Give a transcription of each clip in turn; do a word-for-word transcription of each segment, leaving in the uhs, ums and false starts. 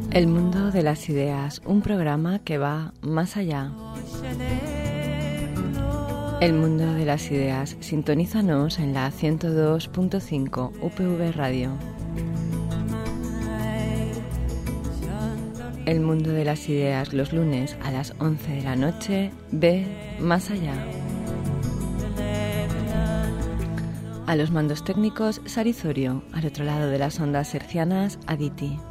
El mundo de las ideas, un programa que va más allá. El mundo de las ideas, sintonízanos en la ciento dos punto cinco U P V Radio. El mundo de las ideas, los lunes a las once de la noche, ve más allá. A los mandos técnicos, Sarizorio, al otro lado de las ondas hercianas, Aditi.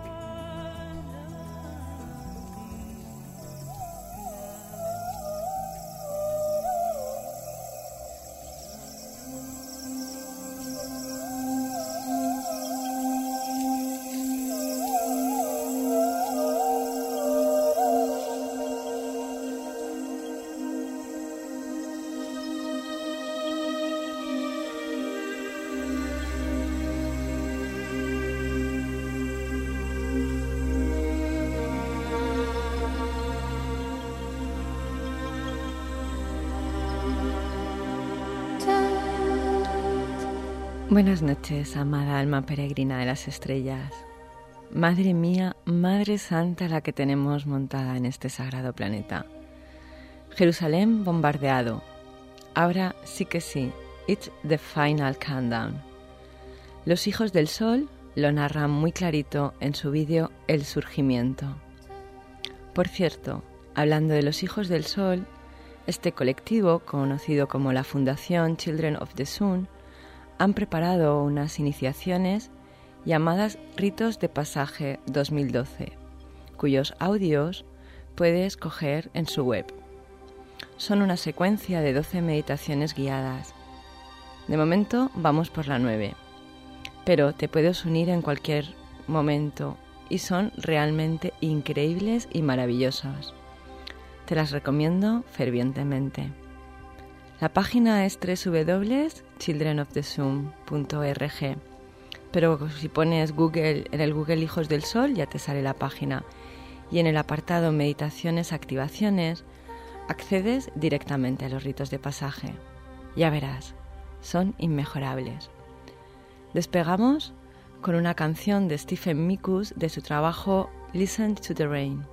Buenas noches, amada alma peregrina de las estrellas. Madre mía, Madre Santa la que tenemos montada en este sagrado planeta. Jerusalén bombardeado. Ahora sí que sí, it's the final countdown. Los hijos del sol lo narran muy clarito en su vídeo El Surgimiento. Por cierto, hablando de los hijos del sol, este colectivo, conocido como la Fundación Children of the Sun, han preparado unas iniciaciones llamadas Ritos de Pasaje dos mil doce, cuyos audios puedes coger en su web. Son una secuencia de doce meditaciones guiadas. De momento vamos por la nueve, pero te puedes unir en cualquier momento y son realmente increíbles y maravillosas. Te las recomiendo fervientemente. La página es doble u doble u doble u punto children of the sun punto org, pero si pones Google en el Google Hijos del Sol ya te sale la página y en el apartado Meditaciones, Activaciones accedes directamente a los ritos de pasaje. Ya verás, son inmejorables. Despegamos con una canción de Stephen Mikus de su trabajo Listen to the Rain.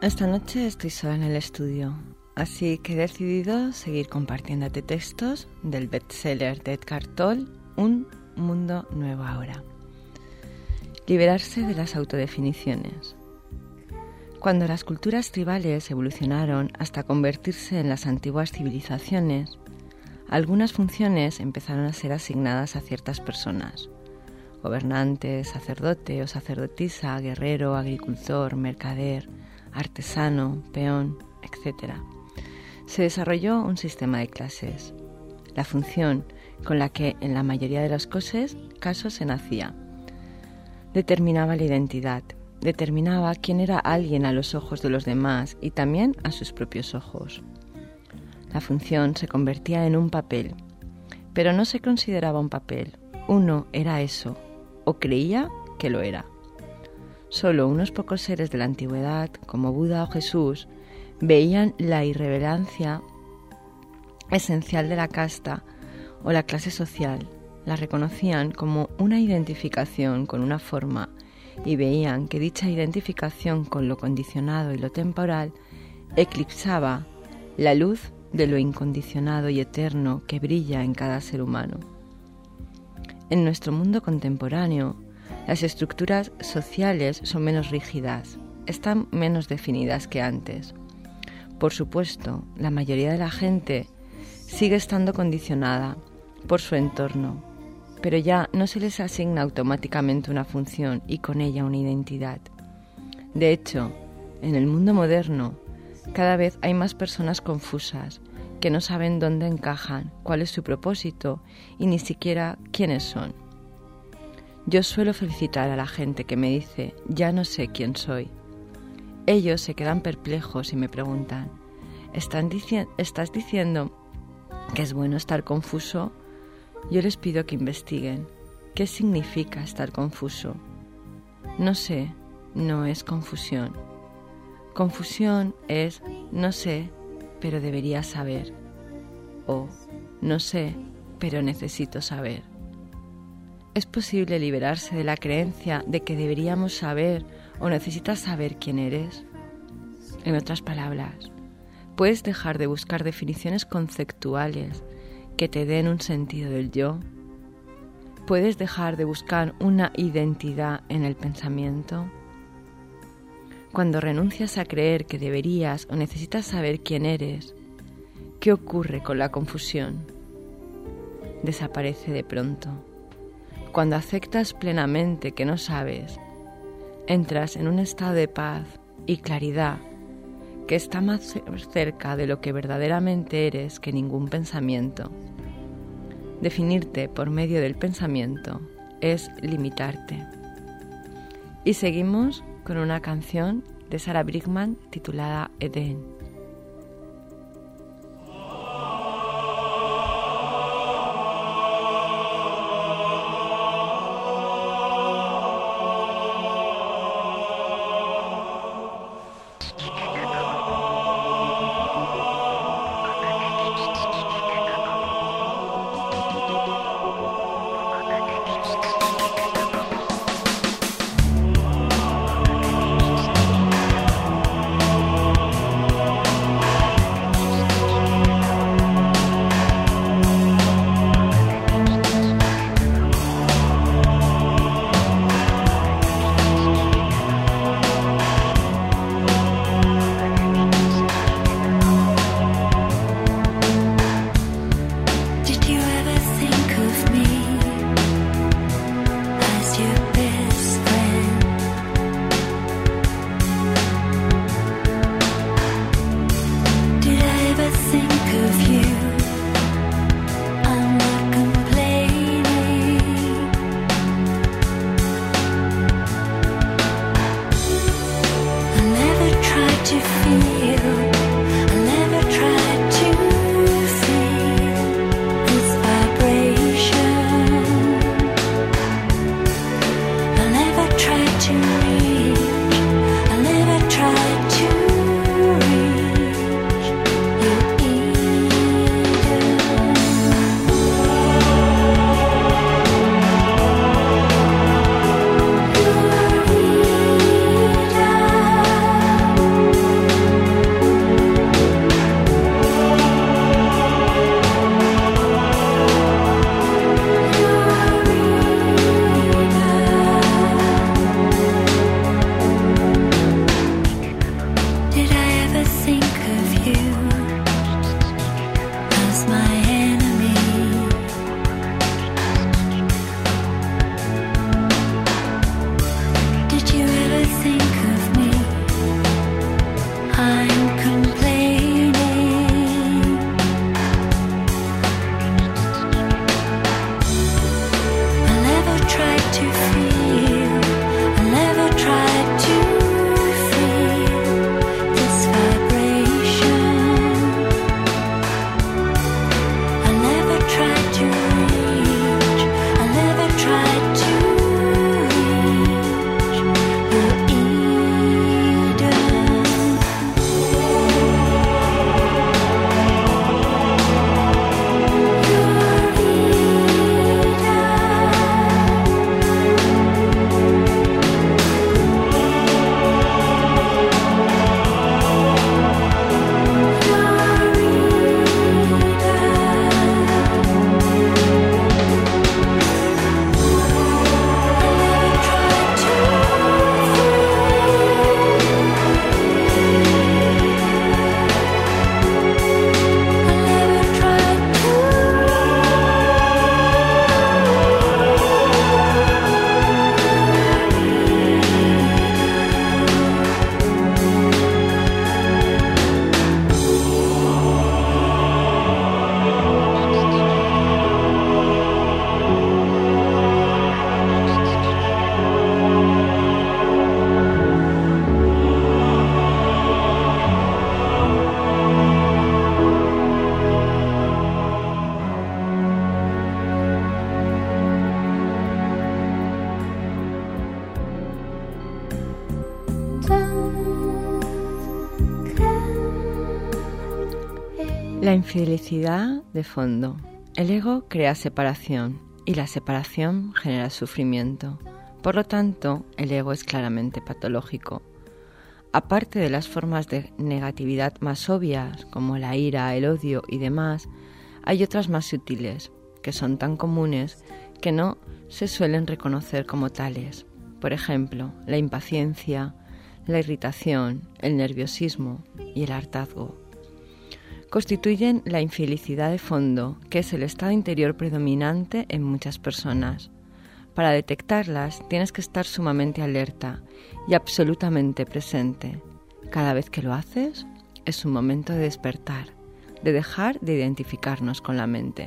Esta noche estoy sola en el estudio, así que he decidido seguir compartiéndote textos del bestseller de Edgar Tolle, Un mundo nuevo ahora. Liberarse de las autodefiniciones. Cuando las culturas tribales evolucionaron hasta convertirse en las antiguas civilizaciones, algunas funciones empezaron a ser asignadas a ciertas personas: gobernante, sacerdote o sacerdotisa, guerrero, agricultor, mercader, artesano, peón, etcétera. Se desarrolló un sistema de clases, la función con la que en la mayoría de los casos, casos se nacía. Determinaba la identidad, determinaba quién era alguien a los ojos de los demás y también a sus propios ojos. La función se convertía en un papel, pero no se consideraba un papel, uno era eso, o creía que lo era. Solo unos pocos seres de la antigüedad, como Buda o Jesús, veían la irrelevancia esencial de la casta o la clase social, la reconocían como una identificación con una forma y veían que dicha identificación con lo condicionado y lo temporal eclipsaba la luz de lo incondicionado y eterno que brilla en cada ser humano. En nuestro mundo contemporáneo, las estructuras sociales son menos rígidas, están menos definidas que antes. Por supuesto, la mayoría de la gente sigue estando condicionada por su entorno, pero ya no se les asigna automáticamente una función y con ella una identidad. De hecho, en el mundo moderno, cada vez hay más personas confusas que no saben dónde encajan, cuál es su propósito y ni siquiera quiénes son. Yo suelo felicitar a la gente que me dice, ya no sé quién soy. Ellos se quedan perplejos y me preguntan, ¿Están dici- ¿estás diciendo que es bueno estar confuso? Yo les pido que investiguen. ¿Qué significa estar confuso? No sé, no es confusión. Confusión es no sé, pero debería saber. O no sé, pero necesito saber. ¿Es posible liberarse de la creencia de que deberíamos saber o necesitas saber quién eres? En otras palabras, ¿puedes dejar de buscar definiciones conceptuales que te den un sentido del yo? ¿Puedes dejar de buscar una identidad en el pensamiento? Cuando renuncias a creer que deberías o necesitas saber quién eres, ¿qué ocurre con la confusión? Desaparece de pronto. Cuando aceptas plenamente que no sabes, entras en un estado de paz y claridad que está más cerca de lo que verdaderamente eres que ningún pensamiento. Definirte por medio del pensamiento es limitarte. Y seguimos con una canción de Sarah Brightman titulada Edén. La infelicidad de fondo. El ego crea separación y la separación genera sufrimiento. Por lo tanto, el ego es claramente patológico. Aparte de las formas de negatividad más obvias, como la ira, el odio y demás, hay otras más sutiles, que son tan comunes que no se suelen reconocer como tales. Por ejemplo, la impaciencia, la irritación, el nerviosismo y el hartazgo. Constituyen la infelicidad de fondo, que es el estado interior predominante en muchas personas. Para detectarlas tienes que estar sumamente alerta y absolutamente presente. Cada vez que lo haces, es un momento de despertar, de dejar de identificarnos con la mente.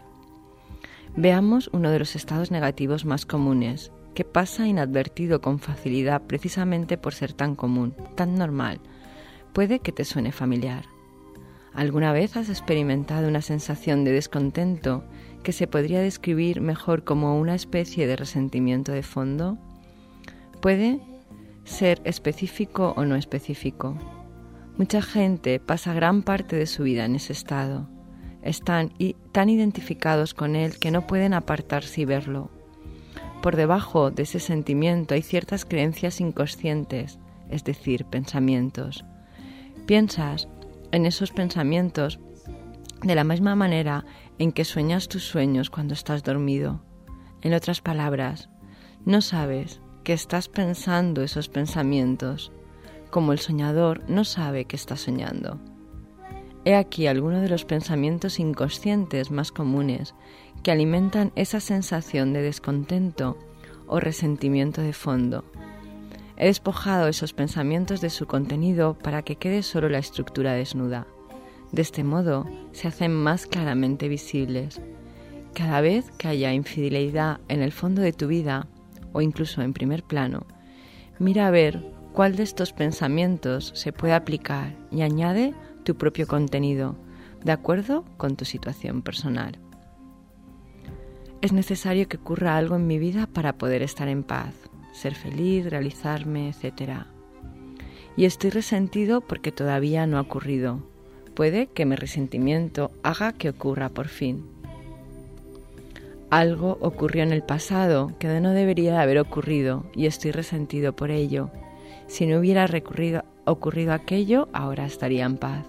Veamos uno de los estados negativos más comunes, que pasa inadvertido con facilidad precisamente por ser tan común, tan normal. Puede que te suene familiar. ¿Alguna vez has experimentado una sensación de descontento que se podría describir mejor como una especie de resentimiento de fondo? Puede ser específico o no específico. Mucha gente pasa gran parte de su vida en ese estado. Están tan identificados con él que no pueden apartarse y verlo. Por debajo de ese sentimiento hay ciertas creencias inconscientes, es decir, pensamientos. Piensas en esos pensamientos de la misma manera en que sueñas tus sueños cuando estás dormido. En otras palabras, no sabes que estás pensando esos pensamientos, como el soñador no sabe que está soñando. He aquí algunos de los pensamientos inconscientes más comunes que alimentan esa sensación de descontento o resentimiento de fondo. He despojado esos pensamientos de su contenido para que quede solo la estructura desnuda. De este modo se hacen más claramente visibles. Cada vez que haya infidelidad en el fondo de tu vida, o incluso en primer plano, mira a ver cuál de estos pensamientos se puede aplicar y añade tu propio contenido, de acuerdo con tu situación personal. Es necesario que ocurra algo en mi vida para poder estar en paz, ser feliz, realizarme, etcétera. Y estoy resentido porque todavía no ha ocurrido. Puede que mi resentimiento haga que ocurra por fin. Algo ocurrió en el pasado que no debería de haber ocurrido y estoy resentido por ello. Si no hubiera recurrido, ocurrido aquello, ahora estaría en paz.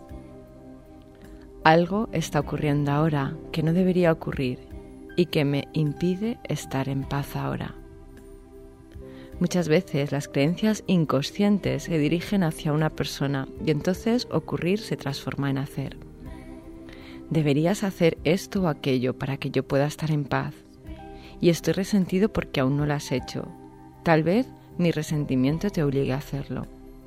Algo está ocurriendo ahora que no debería ocurrir y que me impide estar en paz ahora. Muchas veces las creencias inconscientes se dirigen hacia una persona y entonces ocurrir se transforma en hacer. Deberías hacer esto o aquello para que yo pueda estar en paz. Y estoy resentido porque aún no lo has hecho. Tal vez mi resentimiento te obligue a hacerlo.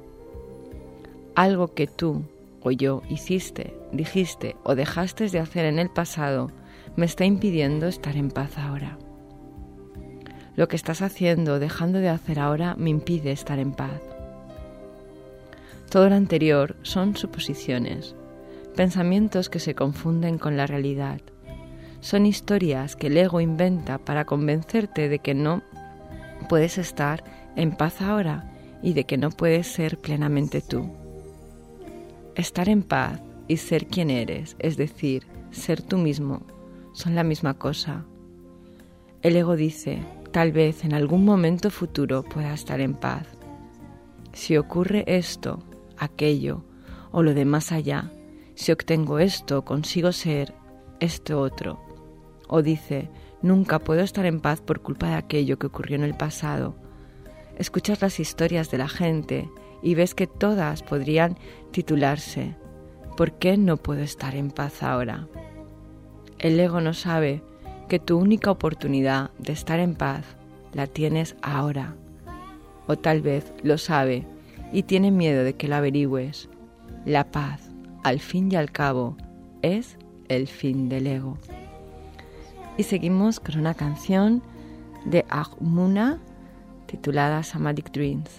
Algo que tú o yo hiciste, dijiste o dejaste de hacer en el pasado me está impidiendo estar en paz ahora. Lo que estás haciendo o dejando de hacer ahora me impide estar en paz. Todo lo anterior son suposiciones, pensamientos que se confunden con la realidad. Son historias que el ego inventa para convencerte de que no puedes estar en paz ahora y de que no puedes ser plenamente tú. Estar en paz y ser quien eres, es decir, ser tú mismo, son la misma cosa. El ego dice, tal vez en algún momento futuro pueda estar en paz. Si ocurre esto, aquello o lo de más allá, si obtengo esto, consigo ser esto otro. O dice, nunca puedo estar en paz por culpa de aquello que ocurrió en el pasado. Escuchas las historias de la gente y ves que todas podrían titularse ¿por qué no puedo estar en paz ahora? El ego no sabe que tu única oportunidad de estar en paz la tienes ahora. O tal vez lo sabe y tiene miedo de que lo averigües. La paz, al fin y al cabo, es el fin del ego. Y seguimos con una canción de Ahmuna titulada Somatic Dreams.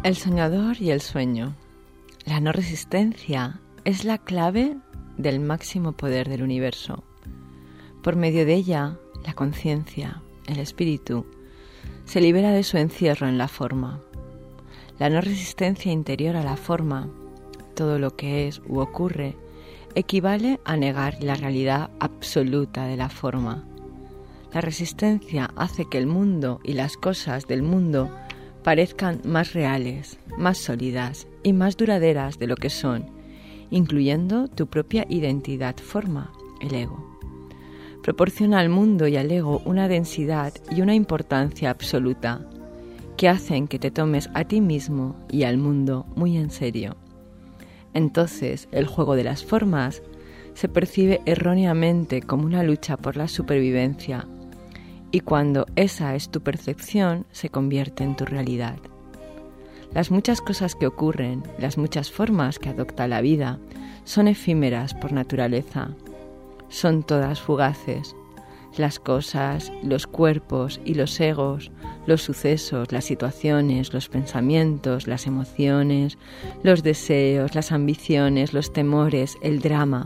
El soñador y el sueño. La no resistencia es la clave del máximo poder del universo. Por medio de ella, la conciencia, el espíritu, se libera de su encierro en la forma. La no resistencia interior a la forma, todo lo que es u ocurre, equivale a negar la realidad absoluta de la forma. La resistencia hace que el mundo y las cosas del mundo parezcan más reales, más sólidas y más duraderas de lo que son, incluyendo tu propia identidad forma, el ego. Proporciona al mundo y al ego una densidad y una importancia absoluta que hacen que te tomes a ti mismo y al mundo muy en serio. Entonces, el juego de las formas se percibe erróneamente como una lucha por la supervivencia, y cuando esa es tu percepción, se convierte en tu realidad. Las muchas cosas que ocurren, las muchas formas que adopta la vida, son efímeras por naturaleza. Son todas fugaces. Las cosas, los cuerpos y los egos, los sucesos, las situaciones, los pensamientos, las emociones, los deseos, las ambiciones, los temores, el drama,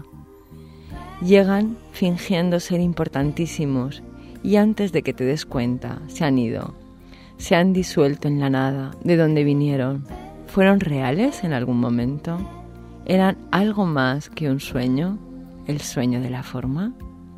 llegan fingiendo ser importantísimos y antes de que te des cuenta, se han ido, se han disuelto en la nada de donde vinieron. ¿Fueron reales en algún momento? ¿Eran algo más que un sueño? ¿El sueño de la forma?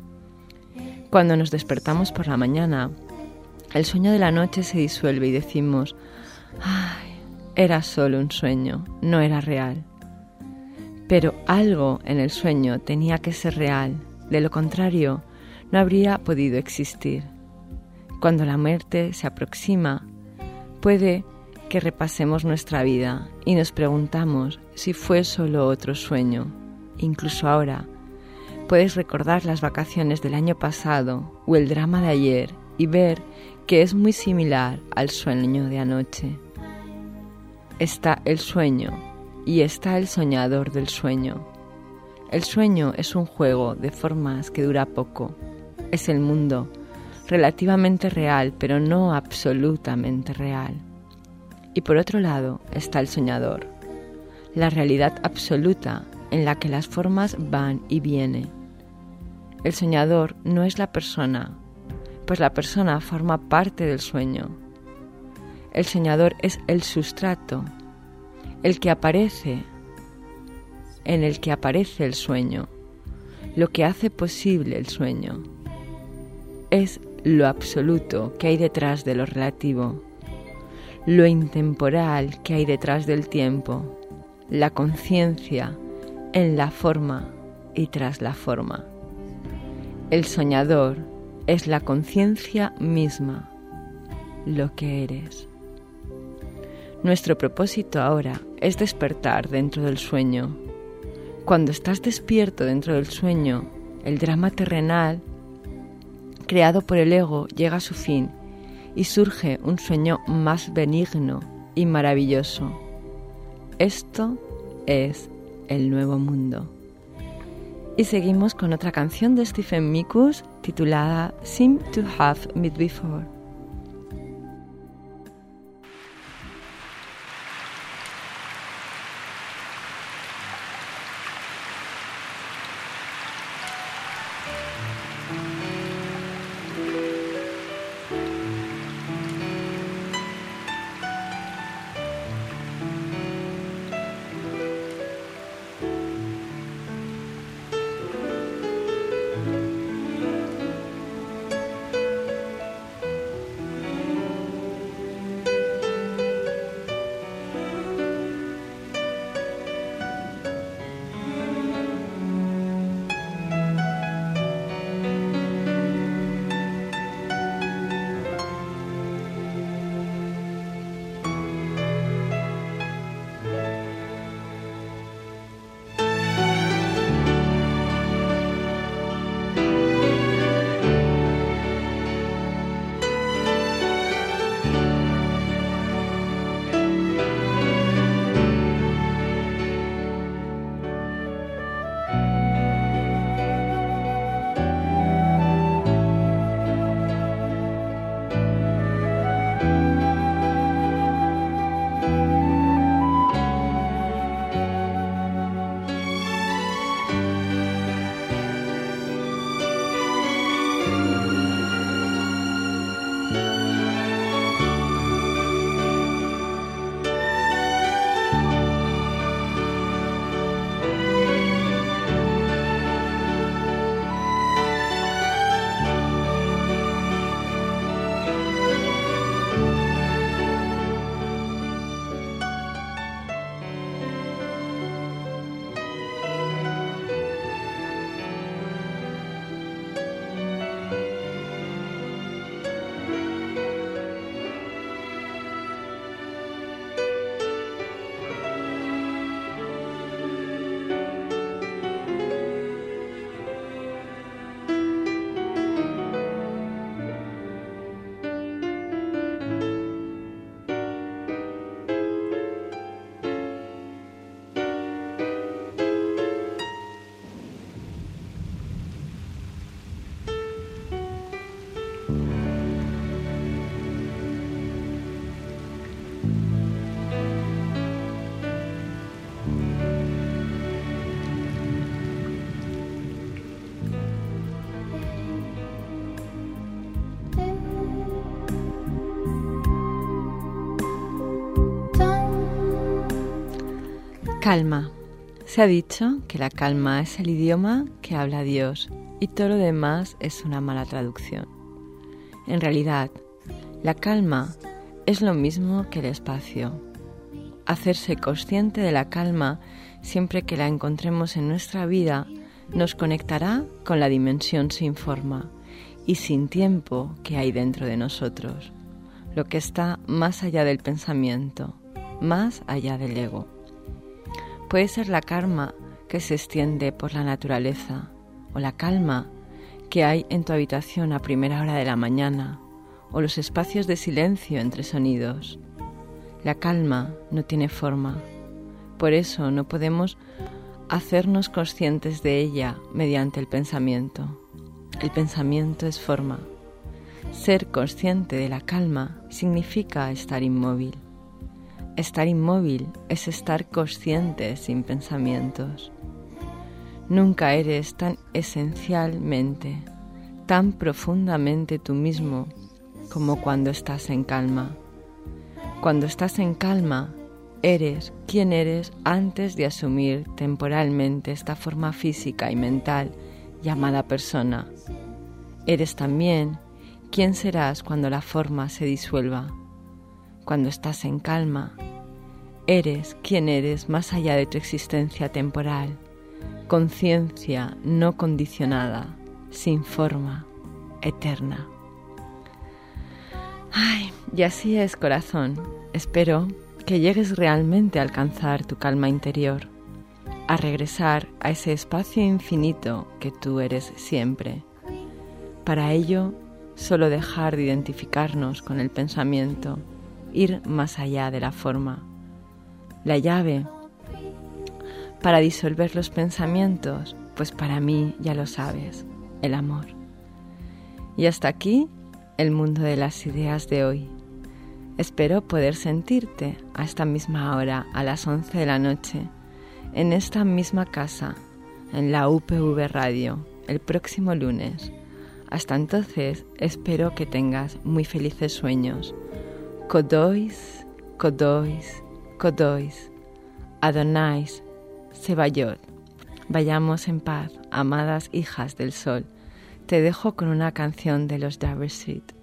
Cuando nos despertamos por la mañana, el sueño de la noche se disuelve y decimos, ¡ay! Era solo un sueño, no era real. Pero algo en el sueño tenía que ser real, de lo contrario, no habría podido existir. Cuando la muerte se aproxima, puede que repasemos nuestra vida y nos preguntamos si fue solo otro sueño. Incluso ahora, puedes recordar las vacaciones del año pasado o el drama de ayer y ver que es muy similar al sueño de anoche. Está el sueño y está el soñador del sueño. El sueño es un juego de formas que dura poco. Es el mundo, relativamente real, pero no absolutamente real. Y por otro lado está el soñador, la realidad absoluta en la que las formas van y vienen. El soñador no es la persona, pues la persona forma parte del sueño. El soñador es el sustrato, el que aparece, en el que aparece el sueño, lo que hace posible el sueño. Es lo absoluto que hay detrás de lo relativo, lo intemporal que hay detrás del tiempo, la conciencia en la forma y tras la forma. El soñador es la conciencia misma, lo que eres. Nuestro propósito ahora es despertar dentro del sueño. Cuando estás despierto dentro del sueño, el drama terrenal creado por el ego llega a su fin y surge un sueño más benigno y maravilloso. Esto es el nuevo mundo. Y seguimos con otra canción de Stephen Mikus titulada Seem to Have Met Before. Calma. Se ha dicho que la calma es el idioma que habla Dios y todo lo demás es una mala traducción. En realidad, la calma es lo mismo que el espacio. Hacerse consciente de la calma siempre que la encontremos en nuestra vida nos conectará con la dimensión sin forma y sin tiempo que hay dentro de nosotros, lo que está más allá del pensamiento, más allá del ego. Puede ser la calma que se extiende por la naturaleza o la calma que hay en tu habitación a primera hora de la mañana o los espacios de silencio entre sonidos. La calma no tiene forma, por eso no podemos hacernos conscientes de ella mediante el pensamiento. El pensamiento es forma. Ser consciente de la calma significa estar inmóvil. Estar inmóvil es estar consciente sin pensamientos. Nunca eres tan esencialmente, tan profundamente tú mismo como cuando estás en calma. Cuando estás en calma, eres quien eres antes de asumir temporalmente esta forma física y mental llamada persona. Eres también quien serás cuando la forma se disuelva. Cuando estás en calma, eres quien eres más allá de tu existencia temporal, conciencia no condicionada, sin forma, eterna. Ay, y así es, corazón. Espero que llegues realmente a alcanzar tu calma interior, a regresar a ese espacio infinito que tú eres siempre. Para ello, solo dejar de identificarnos con el pensamiento, ir más allá de la forma. La llave para disolver los pensamientos, pues para mí ya lo sabes, el amor. Y hasta aquí el mundo de las ideas de hoy. Espero poder sentirte a esta misma hora, a las once de la noche, en esta misma casa, en la U P V Radio, el próximo lunes. Hasta entonces, espero que tengas muy felices sueños. Kodois, Kodois, Kodois, Adonais, Sebayot. Vayamos en paz, amadas hijas del sol. Te dejo con una canción de los Dire Straits.